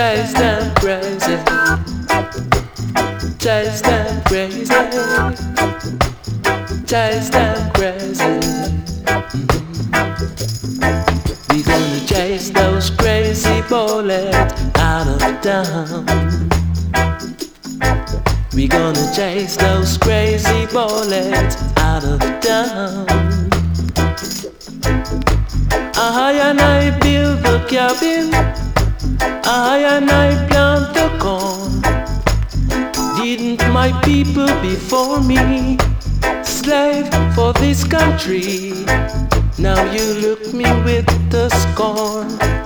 chase them crazy, chase them crazy, chase them crazy. We gonna chase those crazy bullets out of town. We gonna chase those crazy bullets out of town. I and I build the cabin, I and I plant the corn. Didn't my people before me slave for this country? Now you look me with the scorn.